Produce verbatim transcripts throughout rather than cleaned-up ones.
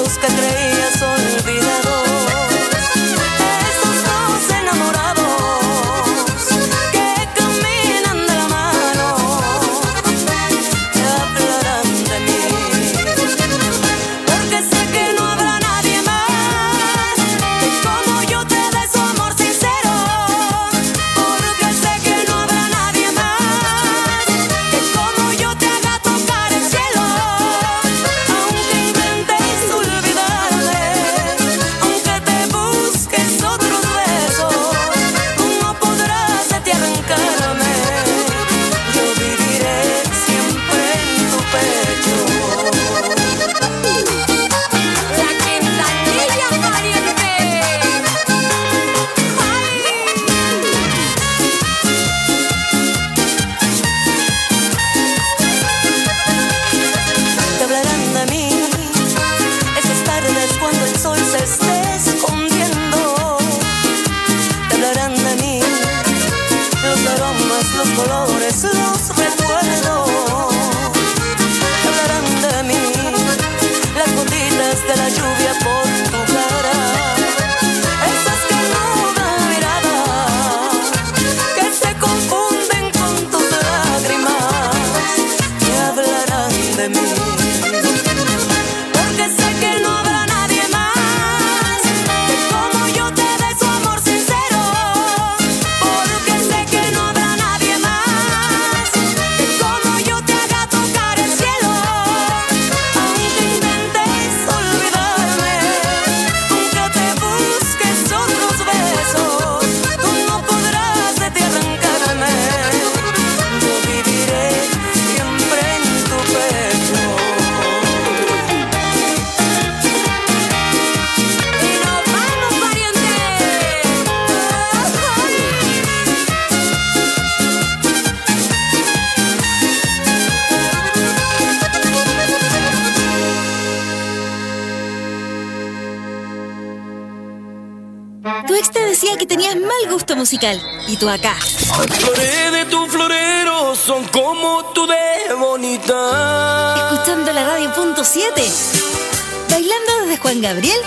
besos que creías olvidados. Esos dos enamorados que caminan de la mano te hablarán de mí, porque sé que no habrá nadie más que como yo te dé su amor sincero, porque sé que no habrá nadie más que como yo te haga tocar el cielo. Aunque intentes olvidarme, aunque te busques otros besos, tú no podrás de ti arrancarme. Yo viviré siempre en tu pecho. La quintanilla pariente. Te hablarán de mí esas tardes cuando el sol se esté escondiendo. Te hablarán de mí los aromas, los colores, los recuerdos. Te hablarán de mí las gotitas de la lluvia por tu cara, esas que nublan mirada, que se confunden con tus lágrimas. Te hablarán de mí, porque sé que no habrá nadie más que como yo te dé su amor sincero, porque sé que no habrá nadie más que como yo te haga tocar el cielo. Aunque intentes olvidarme, aunque te busques otros besos, tú no podrás de ti arrancarme. Yo viviré siempre en tu pecho. Y nos vamos, pariente. Tu ex te decía que tenías mal gusto musical y tú acá, Las flores de tu florero son como tú de bonita. escuchando la radio punto siete, bailando desde Juan Gabriel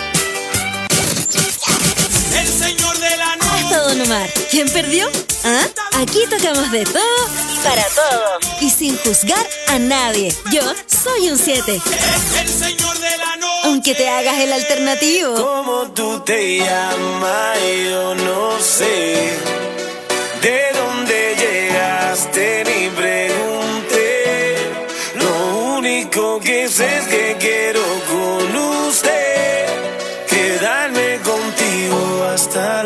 El señor de la noche. hasta Don Omar. ¿Quién perdió? ¿Ah? Aquí tocamos de todo y para todos, y sin juzgar a nadie. Yo soy un siete, El señor de la noche. aunque te hagas el alternativo. ¿Cómo tú te llamas? Yo no sé. ¿De dónde llegaste? Ni pregunté. Lo único que sé es que quiero con usted quedarme contigo hasta el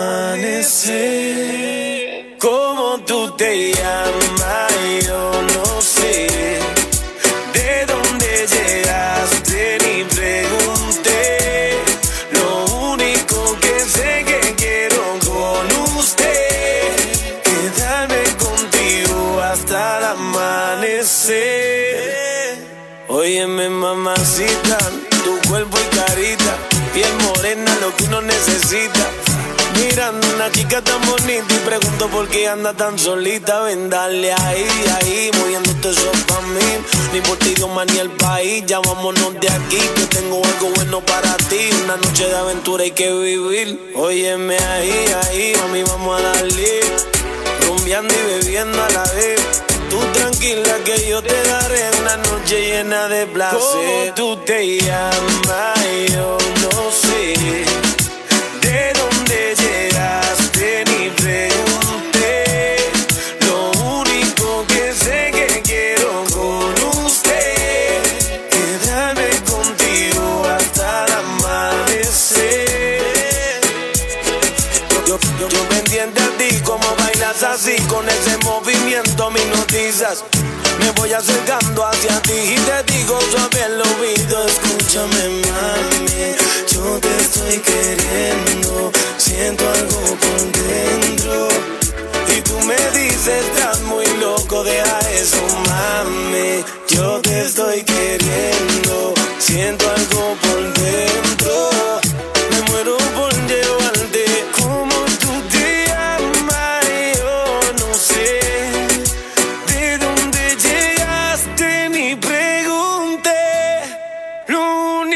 amanecer. ¿Cómo tú te llamas? Yo no sé. ¿De dónde llegaste? Ni pregunté. Lo único que sé que quiero con usted quedarme contigo hasta el amanecer. Óyeme, mamacita, tu cuerpo y carita, piel morena, lo que uno necesita. Mirando una chica tan bonita y pregunto por qué anda tan solita. Ven, dale ahí, ahí, moviéndote eso pa' mí. Ni por ti, Dios más ni el país. Ya vámonos de aquí, que tengo algo bueno para ti. Una noche de aventura hay que vivir. Óyeme ahí, ahí, mami, vamos a darle. Rumbeando y bebiendo a la vez. Tú tranquila que yo te daré una noche llena de placer. ¿Cómo tú te llamas? Yo no sé. ¿De dónde llegaste? Ni pregunté. Lo único que sé que quiero con usted quedarme contigo hasta el amanecer. Yo, yo, yo pendiente a ti, como bailas así, con ese movimiento me hipnotizas. Me voy acercando hacia ti y te digo suave al oído. Escúchame, mami, yo te estoy queriendo. Siento algo por dentro y tú me dices, estás muy loco, deja eso, mami. Yo te estoy queriendo. Siento algo por dentro. Me muero por llevarte. Como tú te llamas, yo no sé. ¿De dónde llegaste? Ni pregunté. Lo único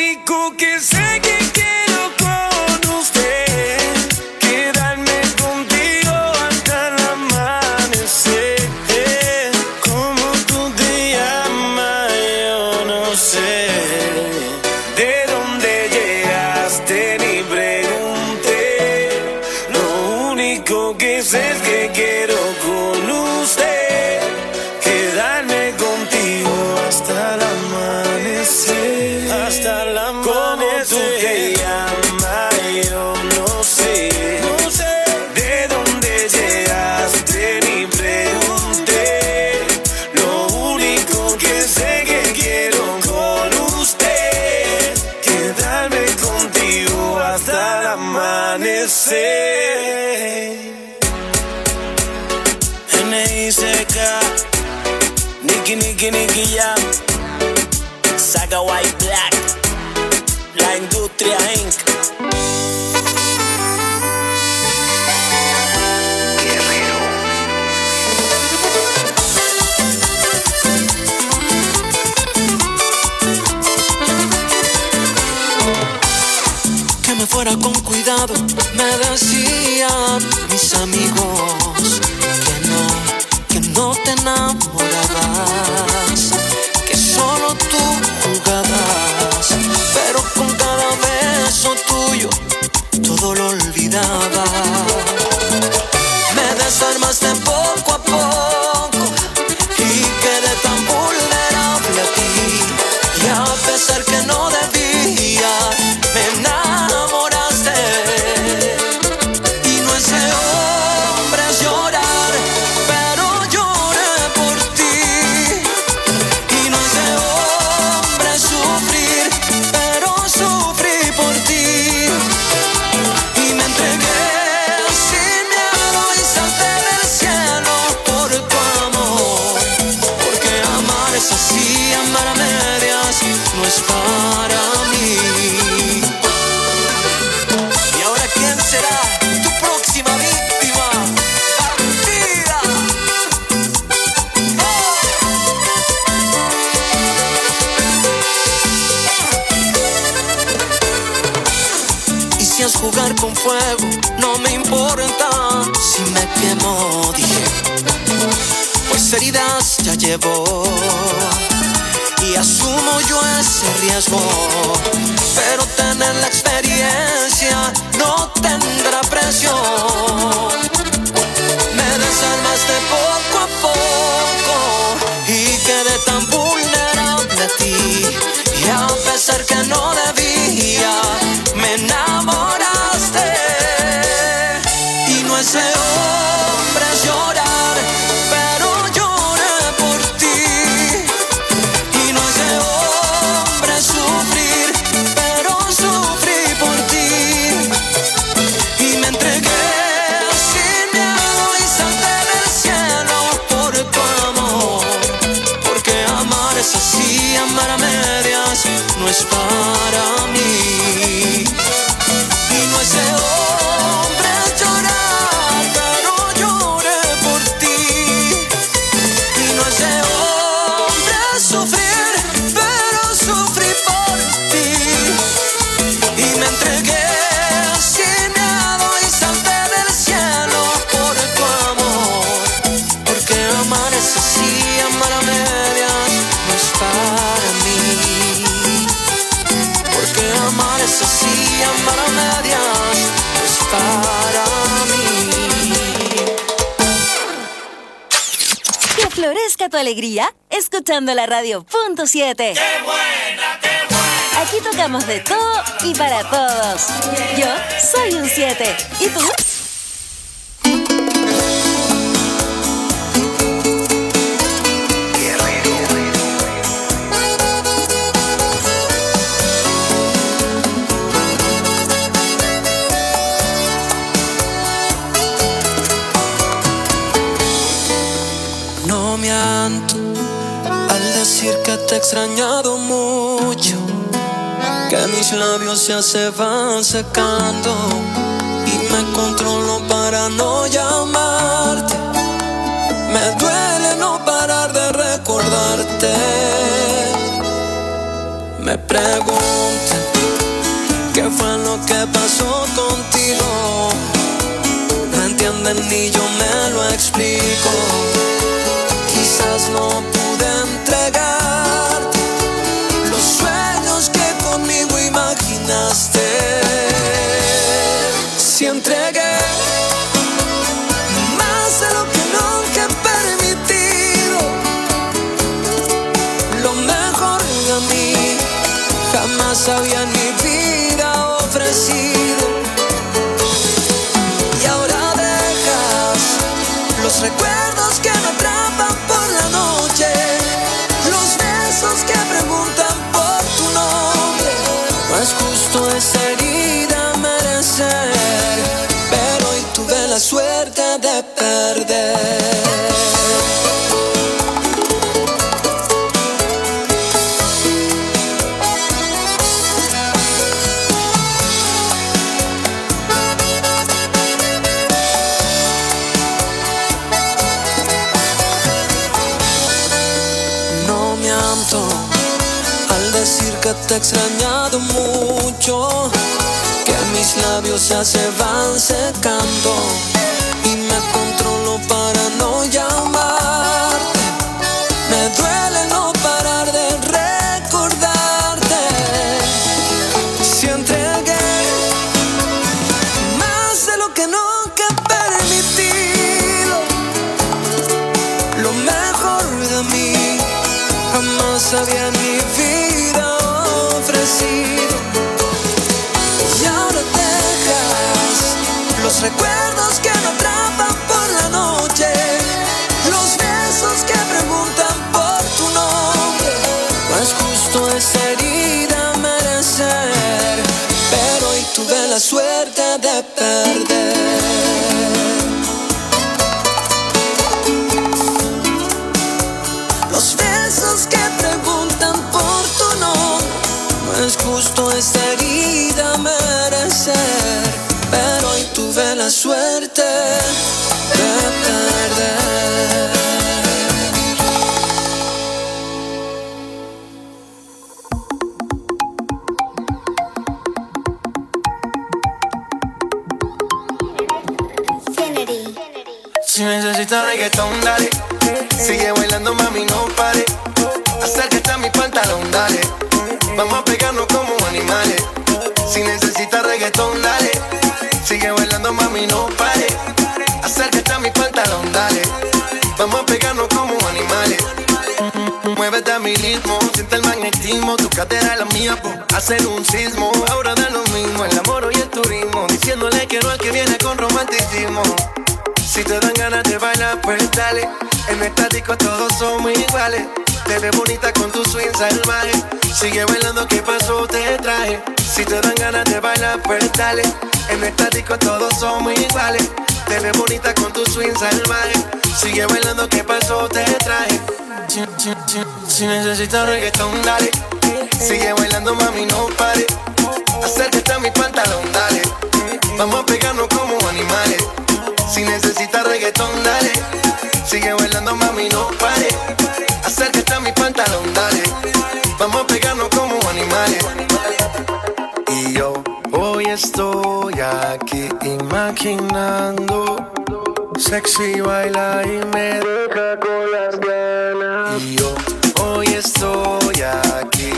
único que sé que quiero con usted, quedarme contigo hasta el amanecer. ¿Cómo tú te llamas? Yo no sé. ¿De dónde llegaste? Ni pregunté. Lo único que sé es que quiero con usted, quedarme contigo hasta el amanecer. Hasta el amanecer. ¿Cómo tú te llamas? Yo no sé. No sé. ¿De dónde llegaste? Ni pregunté. Lo único que sé que quiero con usted, quedarme contigo hasta el amanecer. N I C K, Nicky, Nicky, Nicky Jam, Saga White Black, La Industria incorporated. Que me fuera con cuidado, me decían mis amigos, que no, que no te enamorabas, que solo tú jugabas, pero con cada beso tuyo todo lo olvidaba. Me desarmaste poco a poco y quedé tan vulnerable a ti, y a pesar que no debía, me enamoraste. Y no es ese hombre es llorar, pero lloré por ti. Y no es ese hombre es sufrir, pero sufrí por ti. Y me entregué sin miedo y salté del cielo por tu amor. Porque amar es así, amar a medias no es para mí. Y ahora, ¿quién será tu próxima víctima? ¡Partida! Y si es jugar con fuego, no me importa si me quemo, dije, pues heridas ya llevo y asumo yo ese riesgo, pero tener la experiencia no tendrá precio. Me desarmaste poco a poco y quedé tan vulnerable a ti, y a pesar que no debía, me enamoraste. Y no ese hombre es llorar, pero lloré por ti. Y no ese hombre es sufrir, pero sufrí por ti. Y me entregué sin miedo y salté del cielo por tu amor. Porque amar es así, amar a medias no es para mí. Y no ese hombre es llorar, pero lloré por ti. Y no ese hombre es sufrir, pero sufrí por ti. Y me entregué sin miedo y salté del cielo por tu amor. Porque amar es así, amar a medias no es para mí. Porque amar es así, amar a medias no es para mí. Que florezca tu alegría escuchando la radio punto siete. ¡Qué buena, qué buena! Aquí tocamos de todo y para todos. Yo soy un siete. ¿Y tú? No miento al decir que te he extrañado mucho, que mis labios ya se van secando y me controlo para no llamarte. Me duele no parar de recordarte. Me preguntan ¿Qué fue lo que pasó contigo? No entienden ni yo me lo explico. Quizás no pude entregarte los sueños que conmigo imaginaste. Si entregué más de lo que nunca he permitido, lo mejor de mí jamás había en mi vida ofrecido. Y ahora dejas los recuerdos que me atrapan por la noche, los besos que preguntan por tu nombre. No es justo esa herida merecer, pero hoy tuve la suerte de perder. Al decir que te he extrañado mucho, que mis labios ya se van secando y me controlo para no llamarte. Me duele no parar de recordarte. Si entregué más de lo que nunca he permitido, lo mejor de mí jamás había en mi vida ofrecido. Y ahora dejas los recuerdos que me atrapan por la noche, los besos que preguntan por tu nombre. No es justo esa herida merecer, pero hoy tuve la suerte de perder. Los besos que preguntan por tu nombre. No es justo esta herida merecer, pero hoy tuve la suerte de perder. Si necesitas reggaetón, dale. Sigue bailando, mami, no pare. Acércate a mi pantalón, dale. Vamos a pegarnos como animales. Si necesitas reggaetón, dale. Sigue bailando, mami, no pare. Acércate a mi pantalón, dale. Vamos a pegarnos como animales. Muévete a mi ritmo, siente el magnetismo. Tu cadera es la mía, por hacer un sismo. Ahora da lo mismo, el amor y el turismo. Diciéndole que no al que viene con romanticismo. Si te dan ganas de bailar, pues dale. En esta disco todos somos iguales. Te ves bonita con tu swing salvaje. Sigue bailando, ¿qué pasó? Te traje. Si te dan ganas de bailar, pues dale. En esta disco todos somos iguales. Te ves bonita con tu swing salvaje. Sigue bailando, ¿qué pasó? Te traje. Si, si, si, si necesitas reggaetón, dale. Sigue bailando, mami, no pare. Acércate a mi pantalón, dale. Vamos a pegarnos como animales. Si necesitas reggaetón, dale. Sigue bailando, mami, no pare. Acércate a mi pantalón, dale. Vamos a pegarnos como animales. Y yo hoy estoy aquí imaginando. Sexy baila y me deja con las ganas. Y yo hoy estoy aquí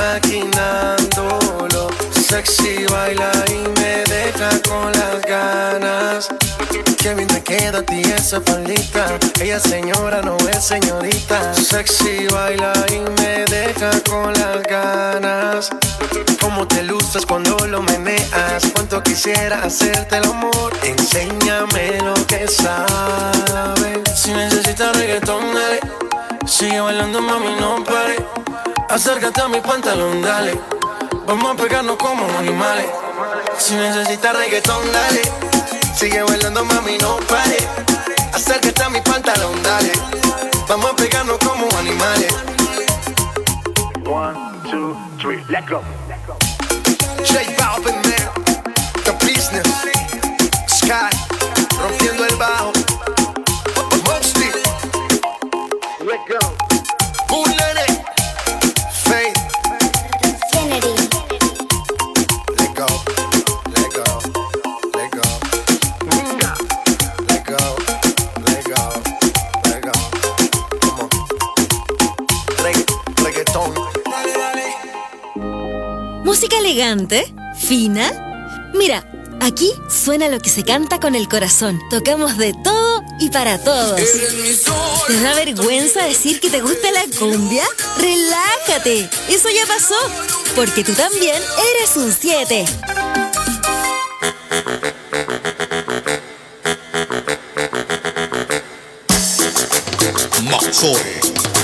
imaginándolo. Sexy baila y me deja con las ganas. Qué bien te queda a ti esa faldita. Ella es señora, no es señorita. Sexy baila y me deja con las ganas. Cómo te luces cuando lo meneas. Cuánto quisiera hacerte el amor. Enséñame lo que sabes. Si necesitas reggaetón, dale. Sigue bailando, mami, no pare. Acércate a mi pantalón, dale. Vamos a pegarnos como animales. Si necesitas reggaetón, dale. Sigue bailando, mami, no pare. Acércate a mi pantalón, dale. Vamos a pegarnos como animales. One, two, three, let go. J Balvin, man. The business. Sky. Rompiendo el bajo. Mosty. Let go. Bullet. Faith. Infinity. Let go, let go, let go. Let go, let go, let go. Come on. Regga- reggaeton. Dale, dale. Música elegante, fina. Mira, aquí suena lo que se canta con el corazón. Tocamos de todo y para todos. ¿Te da vergüenza decir que te gusta la cumbia? ¡Relájate! Eso ya pasó, porque tú también eres un siete. Maxore.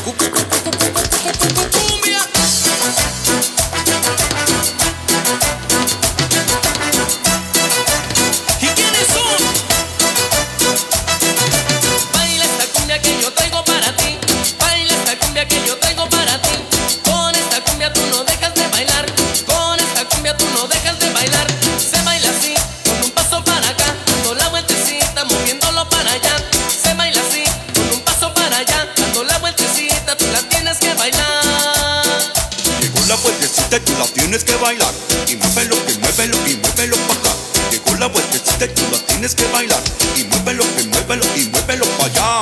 ¿Y quiénes son? Baila esta cumbia que yo traigo para ti. Baila esta cumbia que yo traigo para ti. Con esta cumbia tú no dejas de bailar. Con esta cumbia tú no dejas de bailar. Se baila así, con un paso para acá, dando la vueltecita, moviéndolo para allá. Se baila así, con un paso para allá, dando la vueltecita, tú la tienes que bailar. Llegó la vueltecita y tú la tienes que bailar. Y muévelo, y muévelo, y muévelo pa' acá. Llegó la vueltecita y tú la tienes que bailar. Y muévelo, y muévelo, y muévelo pa' allá.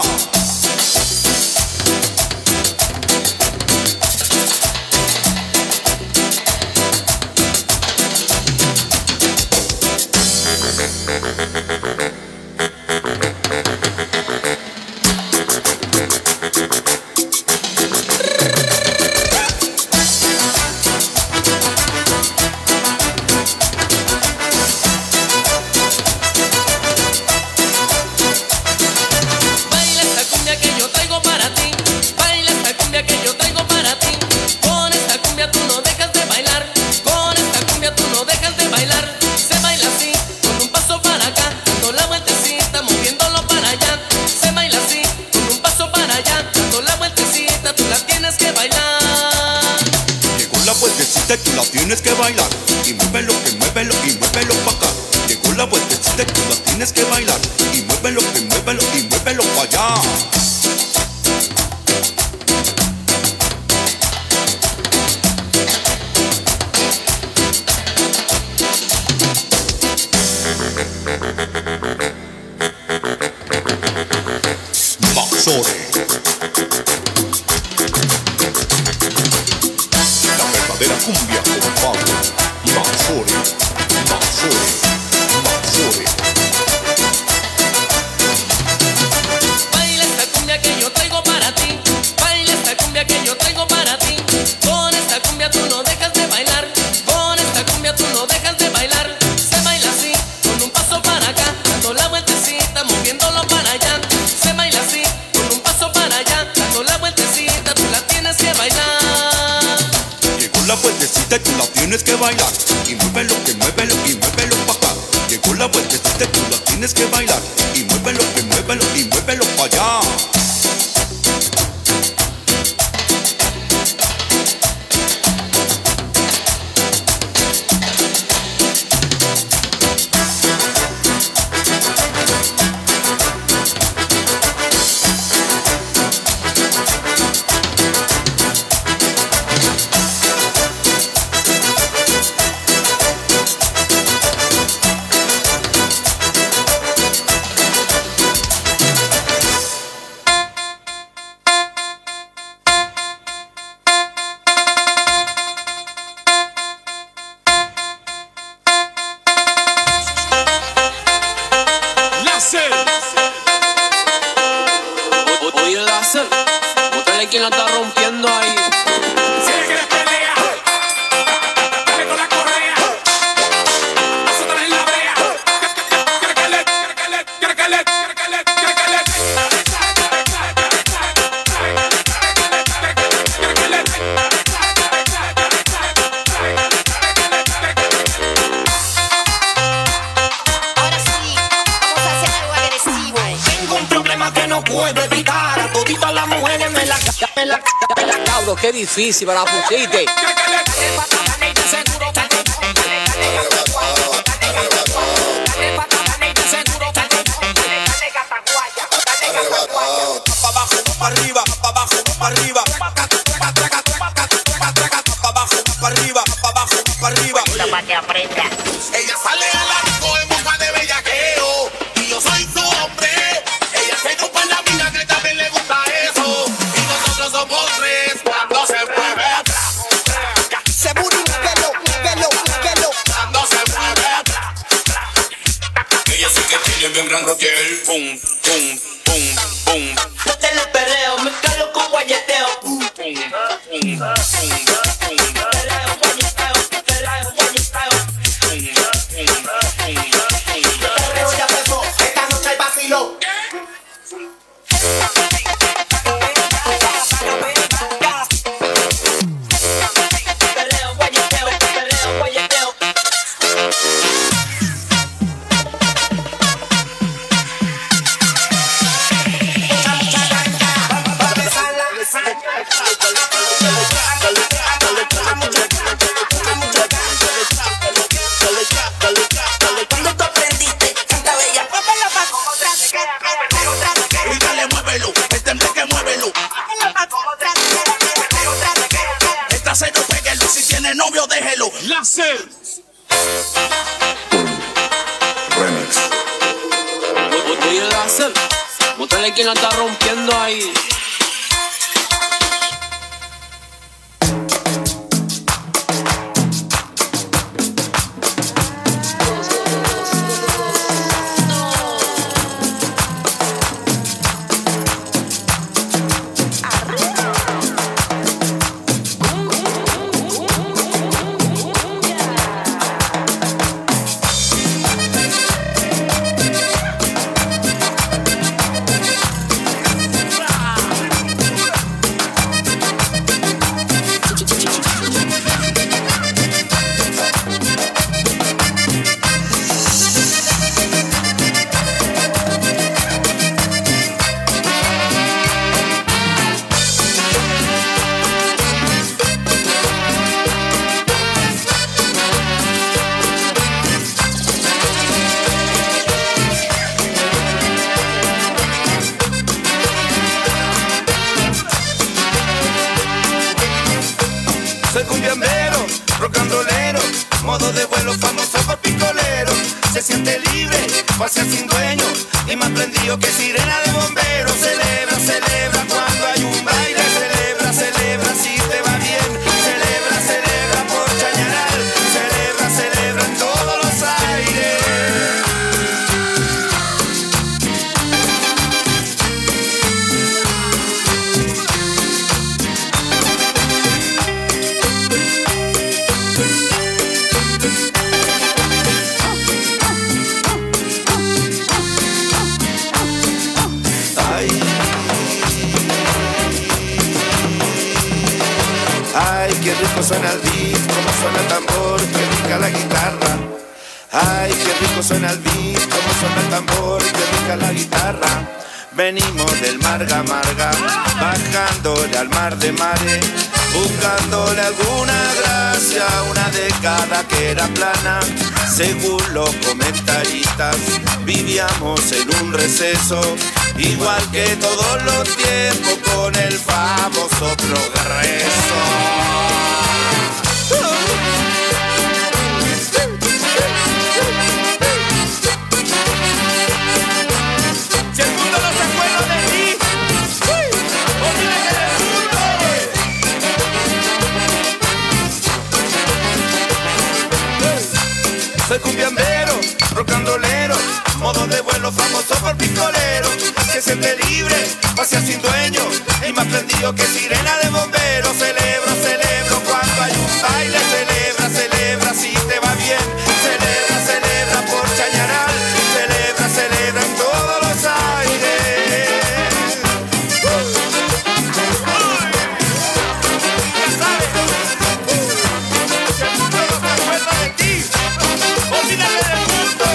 Baila esta cumbia que yo traigo para ti. Baila esta cumbia que yo traigo para ti. Con esta cumbia tú no dejas de bailar. Con esta cumbia tú no dejas de bailar. Se baila así, con un paso para acá, dando la vueltecita, moviéndolo para allá. Se baila así, con un paso para allá, dando la vueltecita, tú la tienes que bailar. Llegó la vueltecita y tú la tienes que bailar. Y muévelo, que muévelo, y muévelo pa' acá. Llegó la vueltecita y tú la tienes que bailar. Y muévelo, que muévelo, y muévelo pa' allá. Maxore. La verdadera cumbia con Pablo. Maxore. Maxore. Maxore. Baila esta cumbia que yo traigo para ti. Baila esta cumbia que yo traigo para ti. Con esta cumbia tú no dejas de bailar. Con esta cumbia tú no dejas de bailar. Se baila así, con un paso para acá, dando la vueltecita, moviéndolo para allá. Se baila así, con un paso para allá, dando la vueltecita, tú la tienes que bailar. Llegó la vueltecita y tú la tienes que bailar. Y muévelo, que muévelo, y muévelo pa' acá. Llegó la vueltecita y tú la tienes que bailar. Y muévelo, que muévelo, y muévelo pa' allá. O- Oye, láser, bótale quien la está rompiendo ahí. Ahora sí, vamos a hacer algo agresivo. Tengo un problema que no puedo evitar. A toditas las mujeres me la me la me la Diablo, qué difícil, me la pusiste. Pa' abajo, pa' arriba, pa' abajo, pa' arriba. Pa' abajo, pa' arriba, pa' abajo, pa' arriba. para que aprenda. bien gran rotiel. Pum, pum, pum, pum. Métele perreo, mezclalo con guayeteo. Pum, pum, pum, pum. Láser. Remix. Oye, Láser, muéstrale quién la está rompiendo ahí. Soy cumbiambero, rock and rollero, modo de vuelo famoso por picolero. Se siente libre, pasea sin dueño y más prendido que sirena de bombero. Celebra, celebra cuando hay un baile. Celebra, celebra si te va bien. Celebra, celebra por Chañaral. Celebra, celebra en todos los aires. Ay, qué rico suena el beat, cómo suena el tambor, qué rica la guitarra. Ay, qué rico suena el beat, cómo suena el tambor, qué rica la guitarra. Venimos del Marga Marga, bajándole al mar de mares, buscándole alguna gracia, una década que era plana. Según los comentaristas, vivíamos en un receso, igual que todos los tiempos con el famoso progreso. Si el mundo no se acuerda de ti, olvida que eres mundo. Soy cumbiambero, rock and rollero, modo de vuelo famoso por picolero. Se siente libre, pasea sin dueño y más prendido que sirena de bombero. Celebro, celebro cuando hay un baile. Celebra, celebra si te va bien. Celebra, celebra por Chañaral. Celebra, celebra en todos los aires. Ya sabes, si el mundo no se acuerda de ti, olvídate del mundo.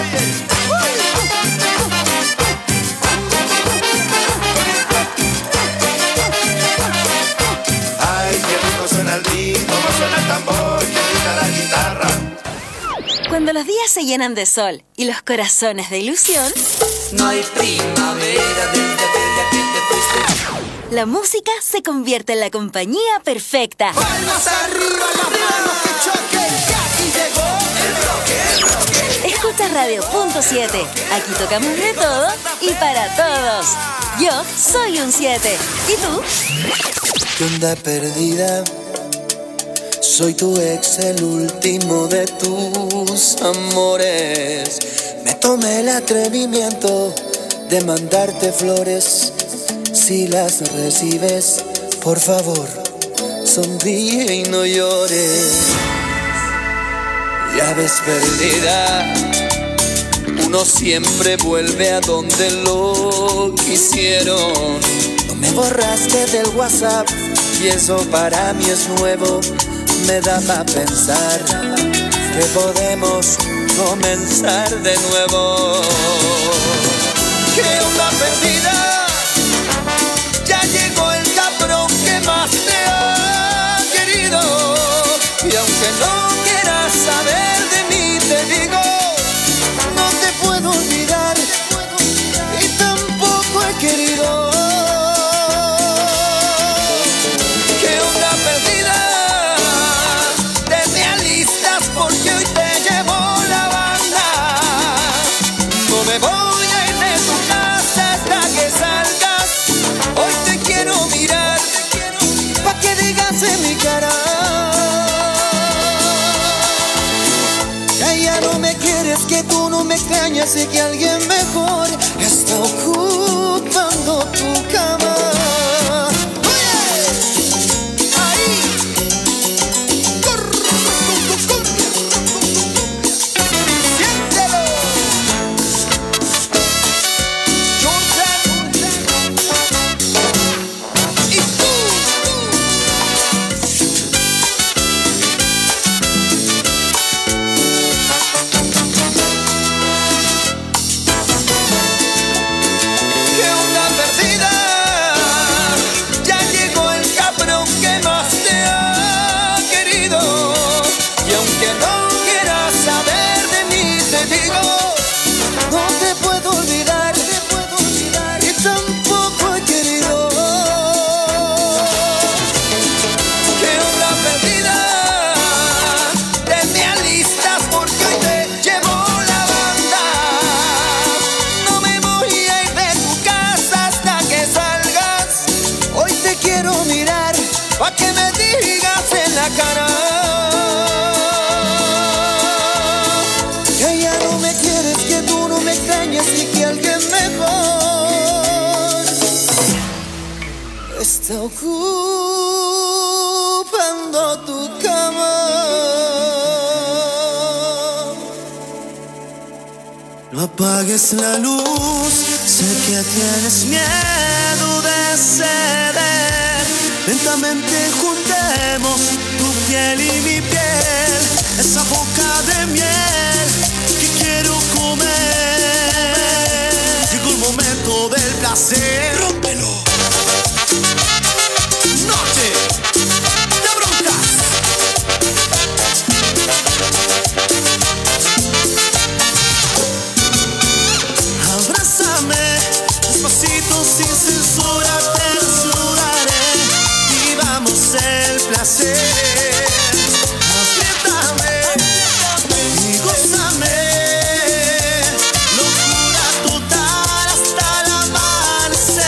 Cuando los días se llenan de sol y los corazones de ilusión, no hay primavera desde aquella que te fuiste. La música se convierte en la compañía perfecta. Palmas arriba, las manos que choquen, que aquí llegó el bloque, el bloque. Escucha Radio Punto siete. Aquí tocamos de todo y para todos. Yo soy un siete. ¿Y tú? ¿Qué onda perdida? Soy tu ex, el último de tus amores. Me tomé el atrevimiento de mandarte flores. Si las recibes, por favor, sonríe y no llores. Ya ves, perdida, uno siempre vuelve a donde lo quisieron. No me borraste del WhatsApp y eso para mí es nuevo. Me da pa' pensar que podemos comenzar de nuevo. ¿Qué onda, perdida? Ya llegó el cabrón que más te ha querido. Y aunque no quieras saber de mí, te digo, no te puedo olvidar y tampoco he querido. ¿Qué onda, perdida? Te me alistas porque hoy te llevo la banda. No me voy a ir de tu casa hasta que salgas. Hoy te quiero mirar pa' que digas en mi cara que ya no me quieres, que tú no me extrañas y que alguien mejor está ocupando tu cama. Está ocupando tu cama. No apagues la luz, sé que tienes miedo de ceder. Lentamente juntemos tu piel y mi piel, esa boca de miel que quiero comer. Llegó el momento del placer, rómpelo. Noche de broncas. Abrázame despacito sin censura, te desnudaré y vamos el placer. Apriétame y gózame, locura total hasta el amanecer.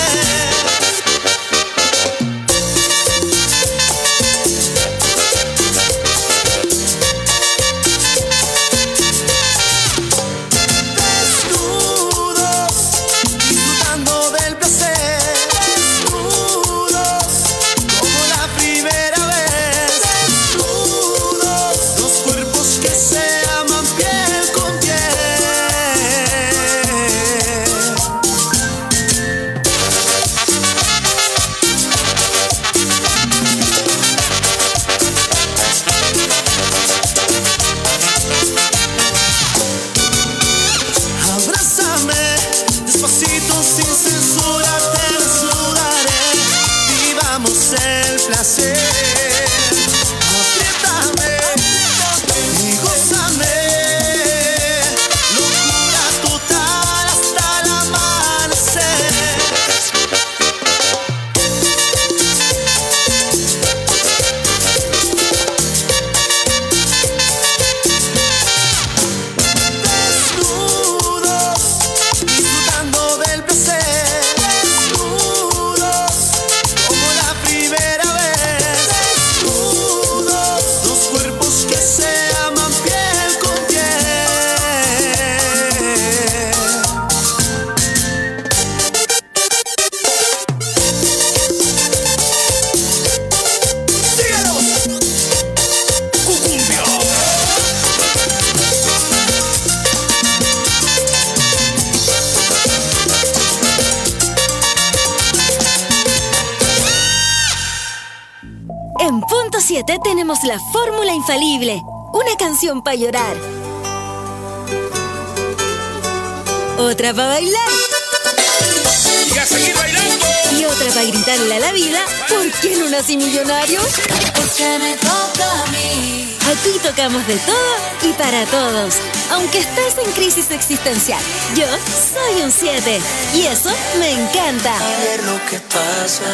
siete tenemos la fórmula infalible. Una canción para llorar. Otra para bailar. Y a seguir bailando. Y otra para gritarle a la vida, ¿por qué no nací millonario? Porque me toca a mí. Aquí tocamos de todo y para todos. Aunque estés en crisis existencial, yo soy un siete. Y eso me encanta. A ver lo que pasa.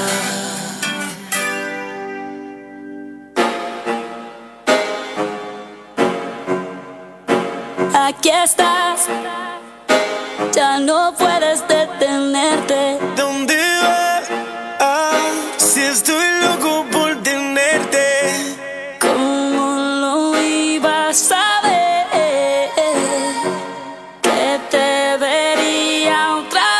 Aquí estás, ya no puedes detenerte. ¿Dónde vas? Ah, si estoy loco por tenerte. ¿Cómo lo ibas a ver? Que te vería otra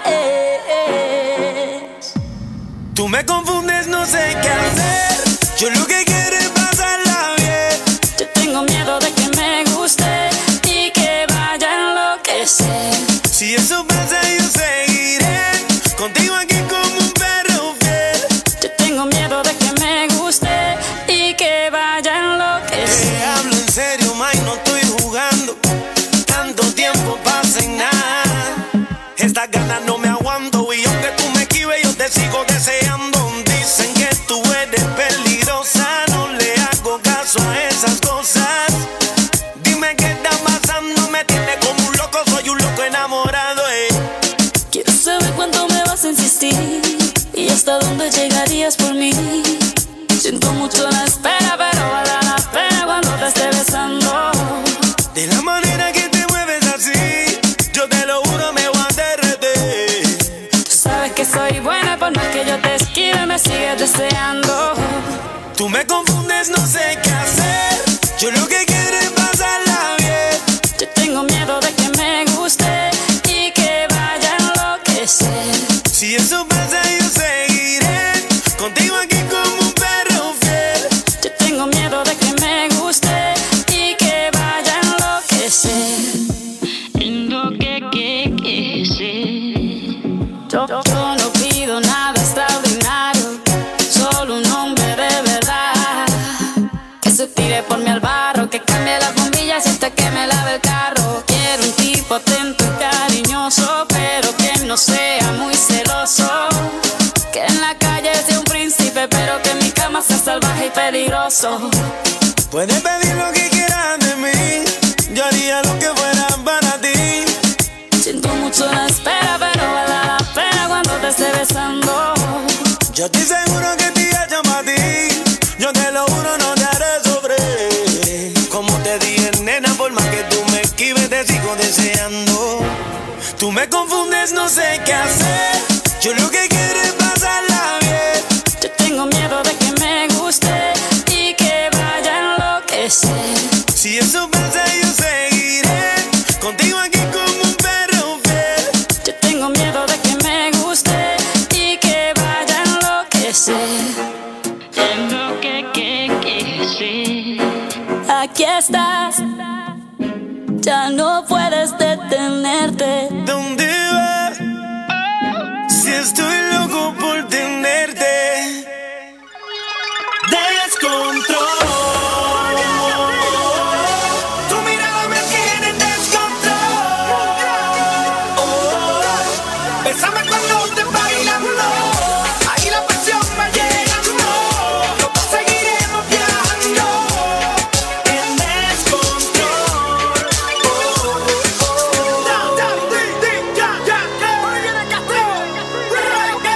vez. Tú me confundes, no sé qué hacer. Yo lo que quiero es pasarla bien. Yo tengo miedo de que me guste y que vaya a enloquecer. Si eso pasa yo seguiré contigo aquí como un perro fiel. Yo tengo miedo de que me guste y que vaya a enloquecer. Te hablo en serio, May, no estoy jugando. Tanto tiempo pasa en nada. Estas ganas no me aguanto y aunque tú me esquives yo te sigo deseando. Dicen que tú eres peligrosa, no le hago caso a esas cosas. Dime qué está pasando, me tiene como un loco, soy un loco enamorado, eh. Quiero saber cuánto me vas a insistir y hasta dónde llegarías por mí. Siento mucho la espera, pero vale la pena cuando te esté besando. De la manera que te mueves así, yo te lo juro me voy a derretir. Tú sabes que soy buena, por más que yo te esquive, me sigues deseando. Tú me confundes, no sé qué hacer. Yo lo que quiero es pasarla bien. Yo tengo miedo de que me guste y que vaya a enloquecer. Si eso pasa yo seguiré contigo aquí como un perro fiel. Yo tengo miedo de que me guste y que vaya a enloquecer. Enloquecer. Yo, yo no pido nada extraordinario, solo un hombre de verdad que se tire por mí al barro, que cambie las bombillas hasta que me lave el carro. Quiero un tipo atento y cariñoso, pero que no sea muy celoso. Que en la calle sea un príncipe, pero que en mi cama sea salvaje y peligroso. Puedes pedir lo que quieras de mí, yo haría lo que fuera para ti. Siento mucho la espera, pero vale la pena cuando te esté besando. Yo estoy seguro que te hecho para ti. Yo te lo juro, no te haré sufrir. Como te dije, nena, por más que tú me esquives, te sigo deseando. Tú me confundes, no sé qué hacer. Yo lo que quiero es pasarla bien. Yo tengo miedo de que me guste y que vaya a enloquecer. Si eso pasa, yo seguiré contigo aquí como un perro fiel. Yo tengo miedo de que me guste y que vaya a enloquecer. Aquí estás, ya no puedes detenerte. ¿Dónde vas? Si estoy loco por tenerte. Descontrol. Tu mirada me tiene en descontrol. Oh, bésame cuando estés bailando. Ahí la presión va llegando. Los dos seguiremos viajando. En descontrol. Oh, oh, oh. Ya, ya, ya, ya, ya.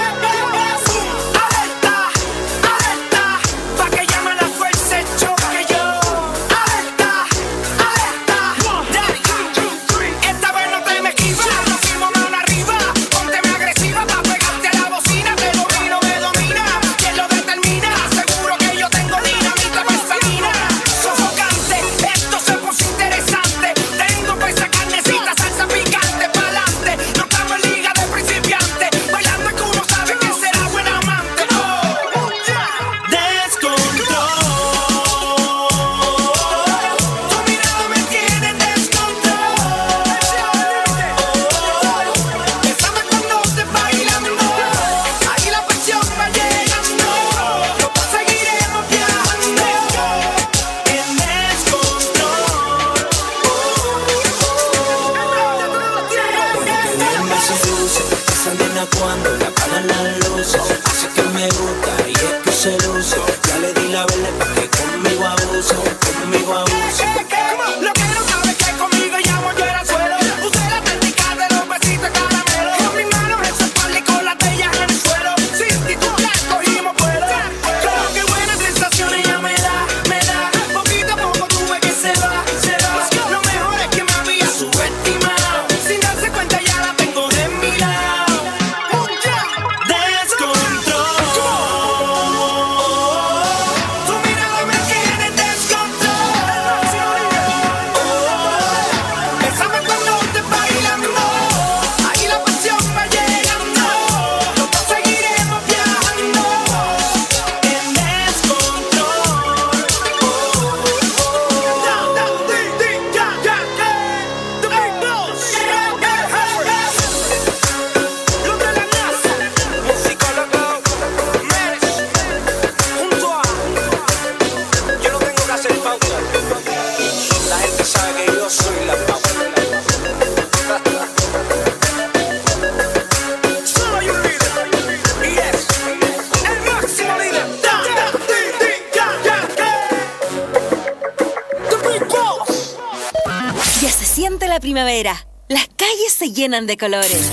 siente la primavera. Las calles se llenan de colores.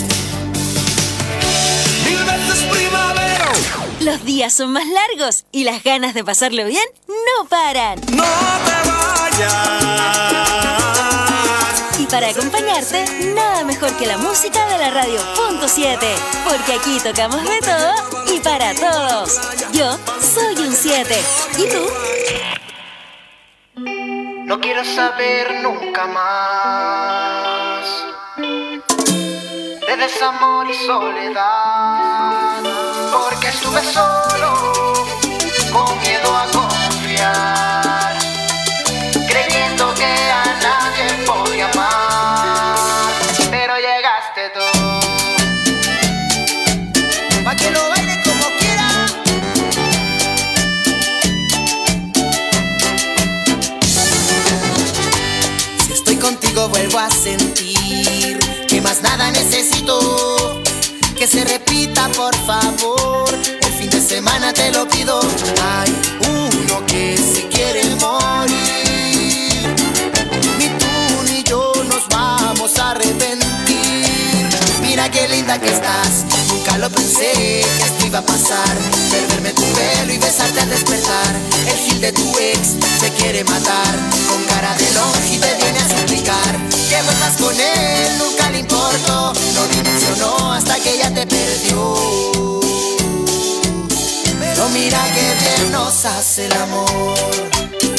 Mil veces primavera. Los días son más largos y las ganas de pasarlo bien no paran. No te vayas. Y para acompañarte, nada mejor que la música de la radio punto siete. Porque aquí tocamos de todo y para todos. Yo soy un siete. ¿Y tú? No quiero saber nunca más de desamor y soledad, porque estuve solo, con miedo a confiar, creyendo que a nadie podía amar, pero llegaste tú. Pa' que lo baile como quiera. Si estoy contigo vuelvo a sentir que más nada necesito, que se repita por favor, el fin de semana te lo pido. Hay uno que se quiere morir, ni tú ni yo nos vamos a arrepentir. Mira qué linda que estás, nunca lo pensé que esto iba a pasar, perderme tu pelo y besarte al despertar. El gil de tu ex te quiere matar, con cara de longe y te viene a suplicar que vuelvas con él, nunca le importó, no dimensionó hasta que ella te perdió. Pero mira que bien nos hace el amor.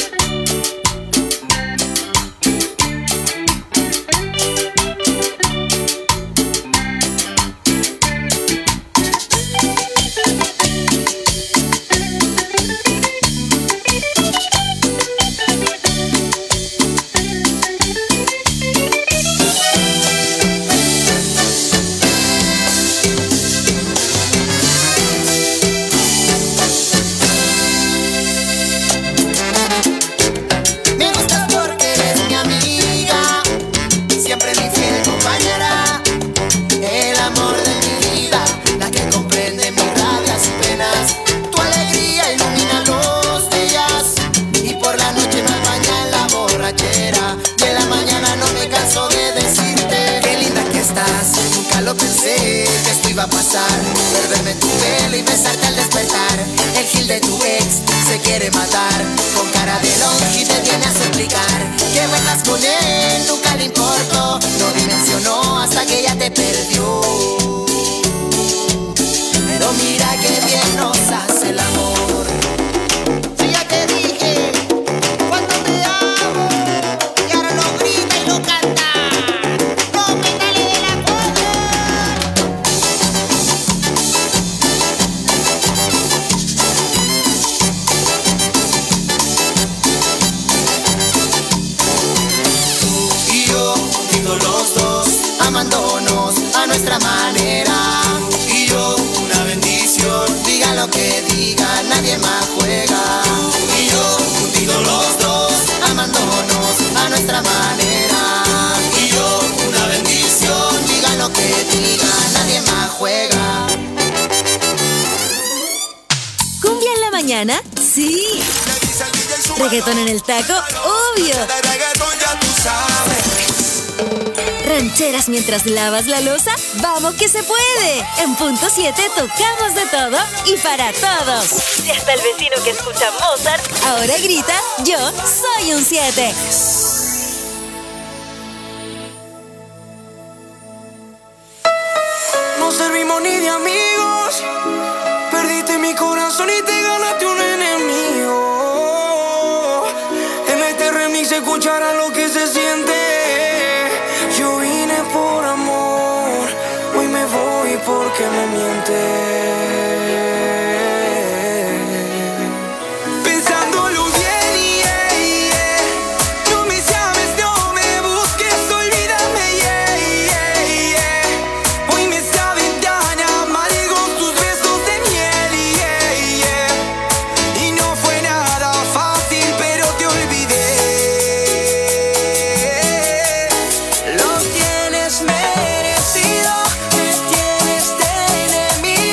A pasar, perderme tu pelo y besarte al despertar. El gil de tu ex se quiere matar, con cara de longe y te viene a suplicar que vuelvas con él, nunca le importó, no dimensionó hasta que ella te perdió. Pero mira que bien nos hace el amor. Si ya te dije cuánto te amo y ahora lo grita y lo canta. Los dos amándonos a nuestra manera, y yo una bendición, diga lo que diga, nadie más juega. Y yo juntitos los dos amándonos a nuestra manera, y yo una bendición, diga lo que diga, nadie más juega. ¿Cumbia en la mañana? Sí. ¿Reggaetón en el taco? Obvio. ¿Rancheras mientras lavas la loza? ¡Vamos que se puede! En punto siete tocamos de todo y para todos. Y hasta el vecino que escucha Mozart ahora grita: yo soy un siete. No servimos ni de amigos, perdiste mi corazón y te ganaste un enemigo. En este remix escucharás lo que se siente. Yo vine por amor, hoy me voy porque me mientes. Pensándolo bien, yeah, yeah. No me llames, no me busques, olvídame, yeah, yeah, yeah. Hoy me saben tan amargos tus besos de miel, yeah, yeah. Y no fue nada fácil, pero te olvidé. Lo tienes merecido, me tienes de enemigo.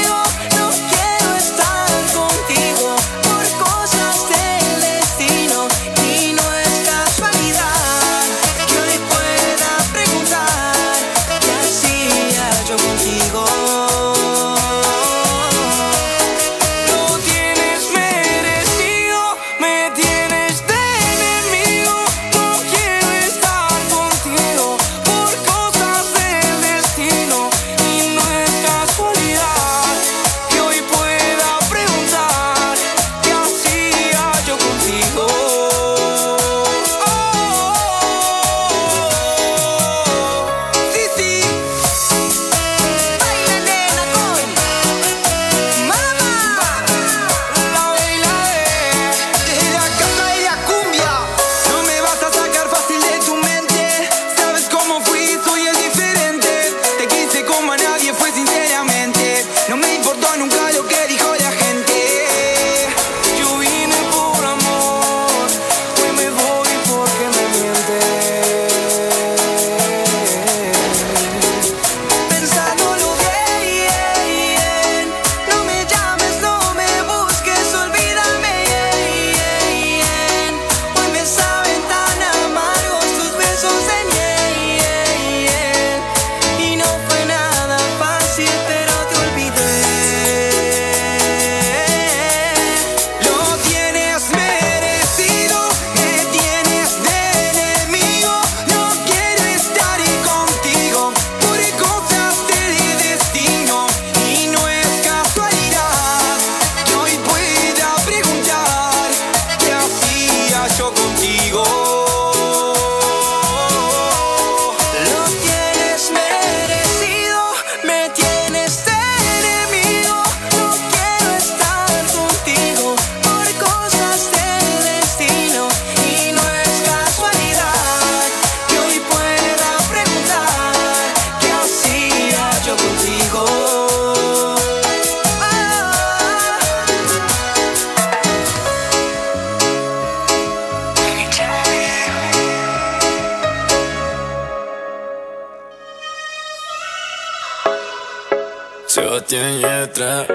Sebastián Yatra.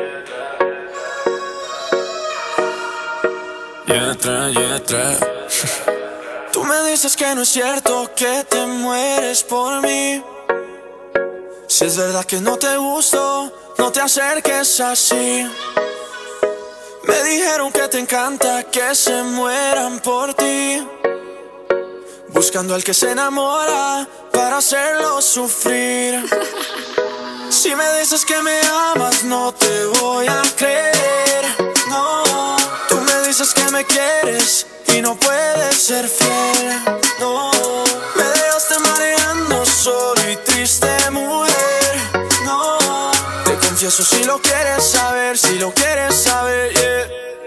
Yatra, Yatra. Tú me dices que no es cierto que te mueres por mí. Si es verdad que no te gusto, no te acerques así. Me dijeron que te encanta que se mueran por ti, buscando al que se enamora para hacerlo sufrir. Si me dices que me amas, no te voy a creer. No, tú me dices que me quieres y no puedes ser fiel. No, me dejaste mareando solo y triste, mujer. No, te confieso si lo quieres saber, si lo quieres saber, yeah.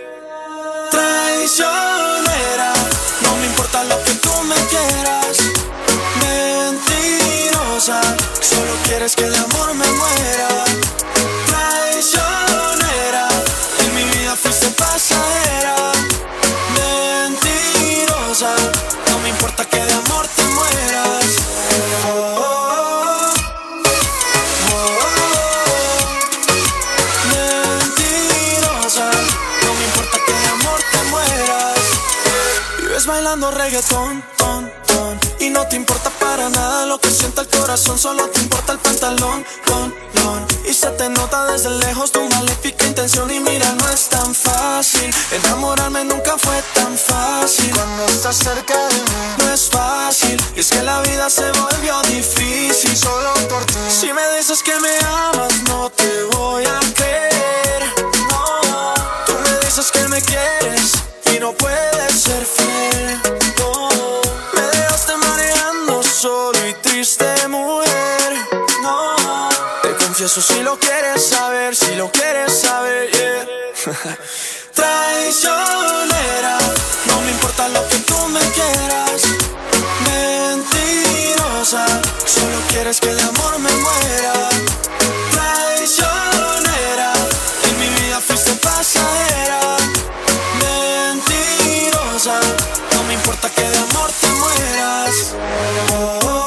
Traicionera, no me importa lo que tú me quieras. Mentirosa, solo quieres que de amor me muera. Traicionera, en mi vida fuiste pasajera. Mentirosa, no me importa que de amor te mueras. Oh, oh, oh, oh. Mentirosa, no me importa que de amor te mueras. Vives bailando reggaetón, ton, ton, y no te importa para nada lo que sienta el corazón. Solo te importa el pantalón, con, con, y se te nota desde lejos tu maléfica intención. Y mira, no es tan fácil, enamorarme nunca fue tan fácil. Cuando estás cerca de mí no es fácil, y es que la vida se volvió difícil solo por ti. Si me dices que me amas, no te voy a creer. No, tú me dices que me quieres y no puedes ser fiel. No, me dejaste mareando solo y triste, mujer. No, te confieso si lo quieres saber, si lo quieres saber, yeah. Traicionera, no me importa lo que tú me quieras. Mentirosa, solo quieres que de amor me muera. Traicionera, en mi vida fuiste pasajera. Mentirosa, no me importa que de amor te mueras. Oh, oh, oh.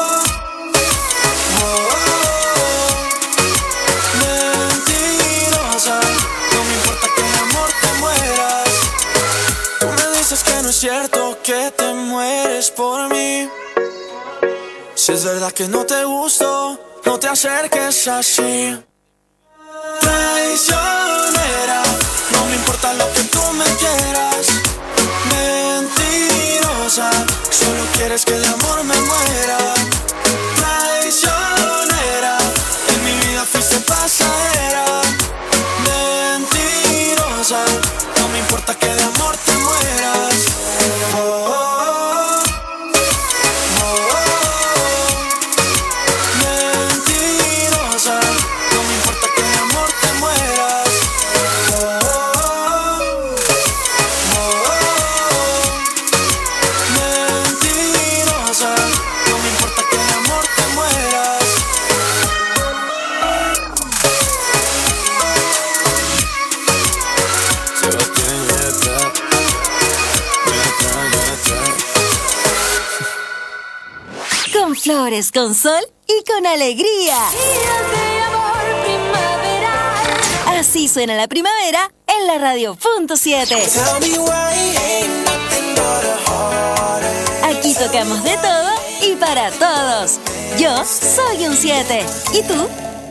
No es cierto que te mueres por mí. Si es verdad que no te gusto, no te acerques así. Traicionera, no me importa lo que tú me quieras. Mentirosa, solo quieres que de amor me muera. Traicionera, en mi vida fuiste pasajera. Mentirosa, no me importa que de amor te mueras. Oh, oh, oh, oh. Mentirosa, no me importa que de amor te mueras. Oh, oh, oh, oh. Mentirosa, no me importa que de amor te mueras. Sebastián Yatra. Con flores, con sol y con alegría. Así suena la primavera en la Radio Punto siete. Aquí tocamos de todo y para todos. Yo soy un siete. ¿Y tú?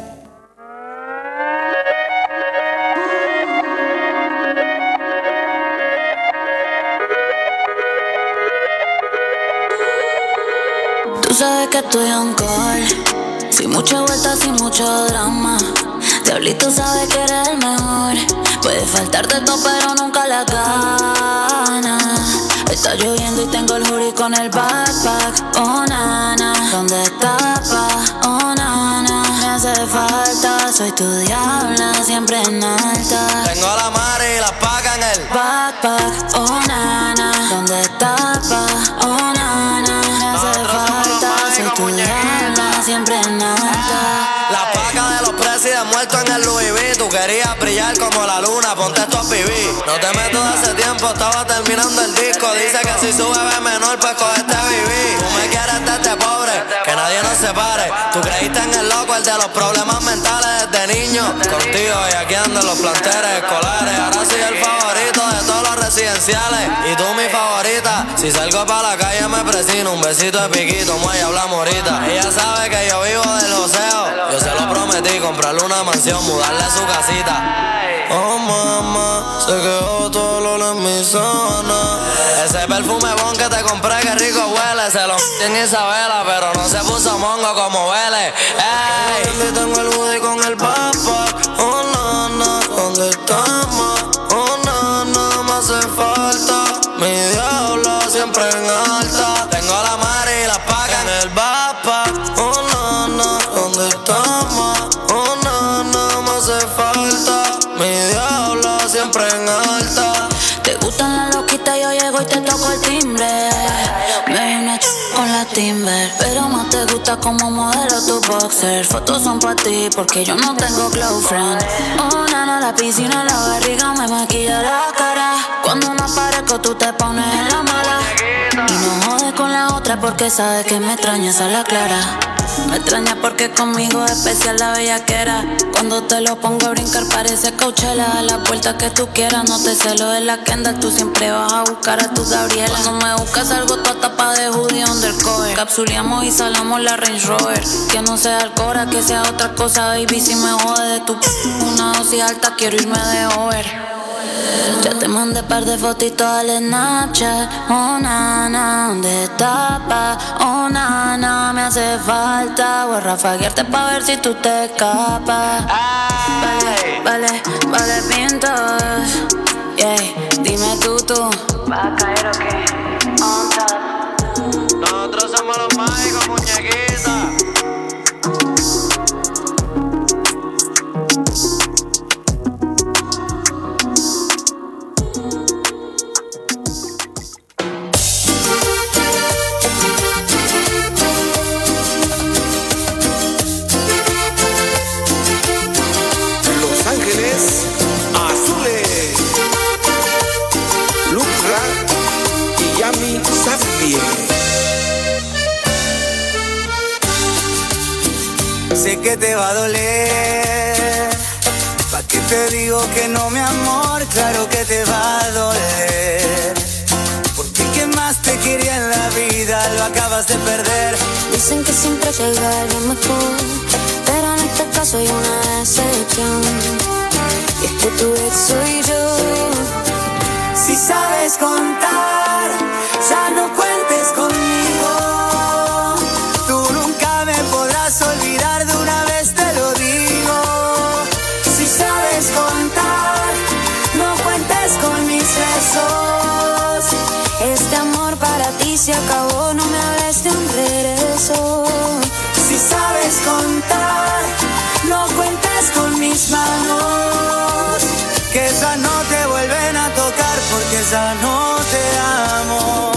Tú sabes que estoy on call, sin mucha vuelta, sin mucho drama. Diablito sabe que eres el mejor. Puede faltarte todo pero nunca la gana. Está lloviendo y tengo el hoodie con el backpack. Oh nana, ¿dónde estás, pa? Oh nana, me hace falta. Soy tu diabla, siempre en alta. Tengo la mare y la paca en el backpack. Oh nana, ¿dónde estás, pa? Oh nana, me hace falta. Soy tu diabla, siempre en alta. La paca de los presidentes muertos en el Louis V. Tú querías brillar como la luna, ponte esto a vivir. No te meto de hace tiempo, estaba terminando el disco. Dice que si sube ve menor, pues cogeste vivir. Tú me quieres desde pobre, que nadie nos separe. Tú creíste en el loco, el de los problemas mentales desde niño. Contigo bellaqueando en los planteles escolares. Ahora soy el favorito de todos los residenciales. Y tú mi favorita. Si salgo para la calle me presino. Un besito de piquito, muelle, hablamos ahorita. Ella sabe que yo vivo del joseo. Yo se lo prometí, comprarle una mansión, mudarle a su casita. Oh mamá, se quedó todo lo en mi zona. Ese perfume bon que te compré, que rico huele. Se lo en Isabela, pero no se puso mongo como huele. Ey, tengo el hoodie con el papa. Oh nana, ¿dónde estamos? Oh nana, me hace falta. Mi diablo siempre en alta. Tengo la mari y la paca en el backpack. Oh nana, ¿dónde estamos? Oh nana, me hace falta. Mi diablo siempre en alta. Te gustan las loquitas, yo llego y te toco el timbre. Me vi una ch con la Timber, pero más te gusta como modelo tu boxer. Fotos son pa' ti porque yo no tengo glow friend. Oh nana, la piscina, la barriga me maquilla la cara. Cuando no aparezco tú te pones en la mala. Y no jodes con la otra porque sabes que me extrañas a la clara. Me extraña porque conmigo es especial la bellaquera. Cuando te lo pongo a brincar parece Coachella. A la puerta que tú quieras, no te celo de la Kendall. Tú siempre vas a buscar a tu Gabriela. Cuando me buscas algo toda tapa de hoodie undercover. Capsuleamos y salamos la Range Rover. Que no sea Alcora, que sea otra cosa, baby. Si me jode de tu p*** una dosis alta, quiero irme de over. Ya te mandé par de fotitos al Snapchat. Oh nana, ¿dónde estás, pa? Oh nana, me hace falta. Voy a rafaguearte pa' ver si tú te escapas. Vale, vale, vale, pintos. Yeah, dime tú, tú. ¿Vas a caer o qué? On top. Nosotros somos los mágicos, muñequitas. Azules, Lucra y Yami Zafir. Sé que te va a doler. ¿Pa' qué te digo que no, mi amor? Claro que te va a doler. Porque qué más te quería en la vida lo acabas de perder. Dicen que siempre llega lo mejor, pero en este caso hay una excepción. Y es que tu ex soy yo. Si sabes contar, ya no cuentes conmigo. Tú nunca me podrás olvidar, de una vez te lo digo. Si sabes contar, no cuentes con mis besos. Este amor para ti se acabó, no me hables de un regreso. Si sabes contar, no cuentes con mis manos, que ya no te vuelven a tocar porque ya no te amo.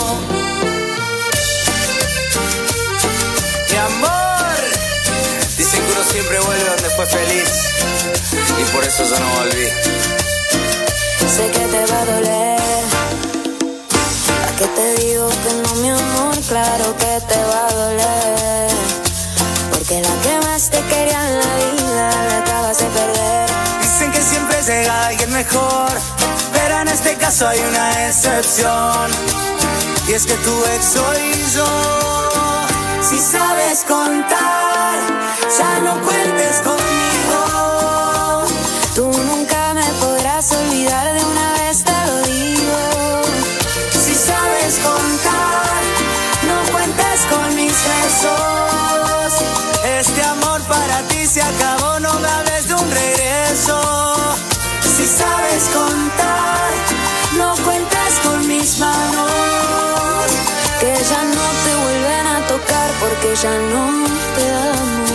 Mi amor, dicen que uno siempre vuelve donde fue feliz, y por eso yo no volví. Sé que te va a doler. ¿A qué te digo que no, mi amor? Claro que te va a doler. Porque la que más te quería en la vida la acabas de perder. Dicen que siempre llega alguien mejor, pero en este caso hay una excepción. Y es que tu ex soy yo. Si sabes contar, ya no cuentes conmigo. Tú nunca me podrás olvidar, de una vez te lo digo. Si sabes contar, no cuentes con mis besos. Este amor para ti se acabó, no me hables de un regreso. Si sabes contar, no cuentes con mis manos, que ya no te vuelven a tocar porque ya no te amo.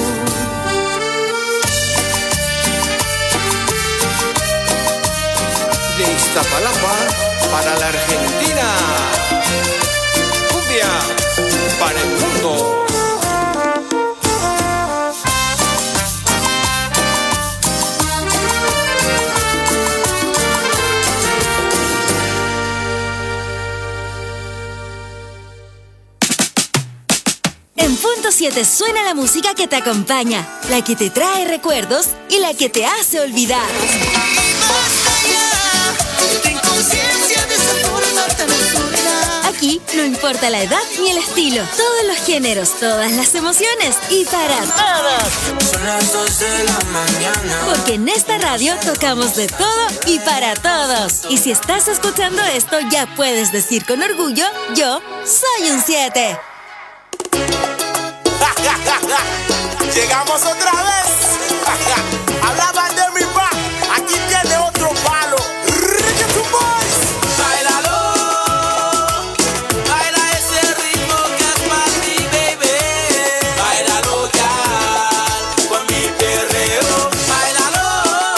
De Iztapalapa para la Argentina, cumbia para el mundo. En Punto siete suena la música que te acompaña, la que te trae recuerdos y la que te hace olvidar. Aquí no importa la edad ni el estilo, todos los géneros, todas las emociones y para todos. Son las dos de la mañana. Porque en esta radio tocamos de todo y para todos. Y si estás escuchando esto, ya puedes decir con orgullo, yo soy un siete. Llegamos otra vez. Hablaban de mi pa, aquí tiene otro palo. Reggaeton Boys. Báilalo, baila ese ritmo que es para ti, baby. Báilalo ya, con mi perreo. Báilalo,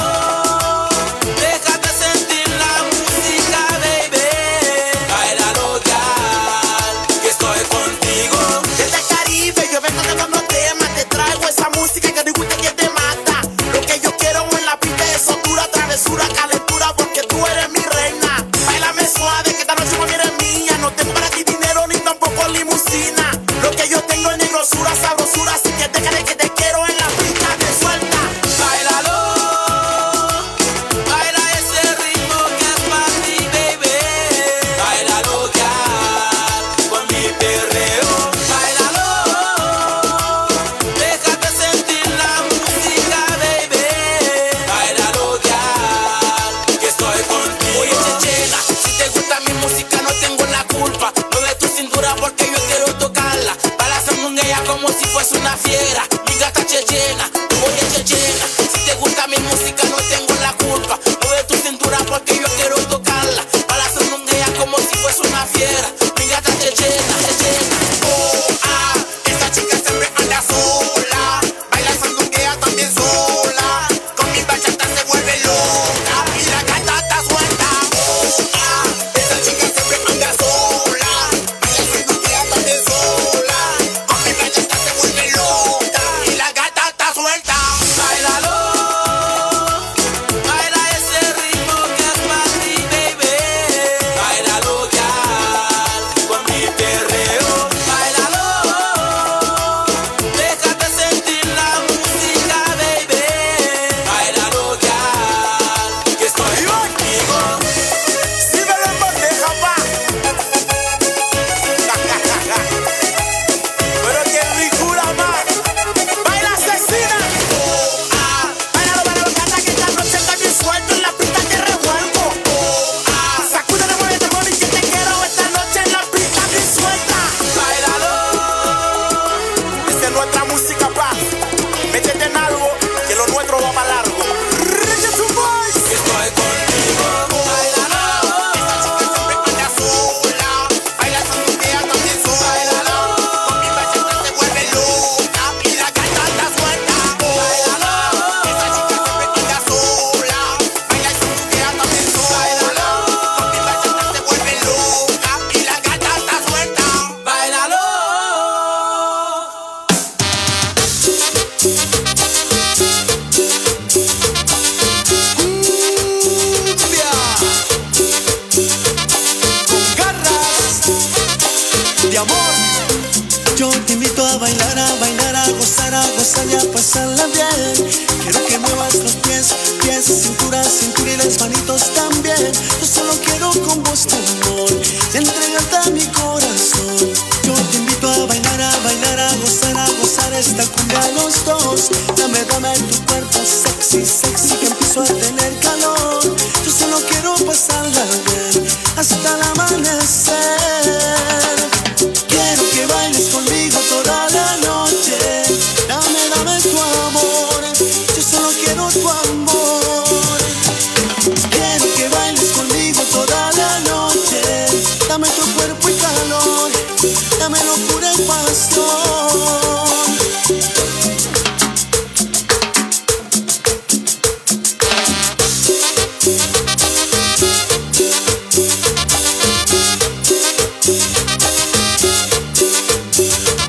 déjate sentir la música, baby. Báilalo ya, que estoy contigo. Desde el Caribe yo vengo tocando temas, te traigo esa música que digo que te mata. Lo que yo quiero en la pista es soltura, travesura, calentura, porque tú eres mi reina. Báilame suave, que esta noche mami eres mía. No tengo para ti dinero ni tampoco limusina. Lo que yo tengo es negrosura, sabrosura, así que déjale que te quiero en la pista de suelta. Báilalo, baila ese ritmo que es para ti, baby. Báilalo ya, con mi perreo. Báilalo, déjate sentir la música, baby. Báilalo ya, que estoy contigo. Oye, chechena, si te gusta mi música no tengo la culpa. Mueve tu cintura porque yo quiero tocarla. Bailando con ella como si fuese una fiera. Mi gata chechena, oye chechena, si te gusta mi música no tengo la culpa. Mueve tu cintura porque yo quiero tocarla. Bailando con ella como si fuese una fiera. Mi gata chechena, chechena. Oh, ah, esta chica siempre anda sola. Baila sandunguea también sola. Con mi bachata se vuelve loca. Y la gata está suelta. Oh, ah, esta chica siempre anda sola. Baila sandunguea también sola. Con mi bachata se vuelve loca. Y la gata está suelta. Báilalo, baila ese ritmo que es para ti, baby. Báilalo ya, con mi perreo. Báilalo, déjate sentir la música, baby. Báilalo ya, que estoy contigo. Si me lo en bandeja, pa. Pero qué ricura más. Baila asesina. Oh, ah, bailalo, bailalo, gata, que esta noche está bien suelto. En la pista te revuelvo. Oh, ah, sacúdele, muévete, mami, que te quiero esta noche en la pista bien suelta. Báilalo, Esta es nuestra música, pa. Métete en algo, que lo nuestro va para largo. Reggaeton Boys. que estoy contigo. Báilalo, Esta chica siempre anda sola. Baila sandunguea también sola. Con mi bachata se vuelve loca. Y la gata está suelta. Bailalo. Esta chica siempre anda sola. Baila sandunguea también sola. Con mi bachata se vuelve loca. Y la gata está suelta. báilalo. Garras de amor. Yo te invito a bailar, a bailar, a gozar, a gozar y a pasarla bien. Quiero que muevas los pies, pies, cintura, cintura y las manitos también. Yo solo quiero con vos tu amor y entregarte a mi corazón. Yo te invito a bailar, a bailar, a gozar, a gozar esta cumbia a los dos. Dame, dame tu cuerpo sexy, sexy que empiezo a tener calor. Yo solo quiero pasarla bien hasta el amanecer. Quiero que bailes conmigo toda la noche. Dame, dame tu amor. Yo solo quiero tu amor. Quiero que bailes conmigo toda la noche. Dame tu cuerpo y calor. Dame locura y pasión.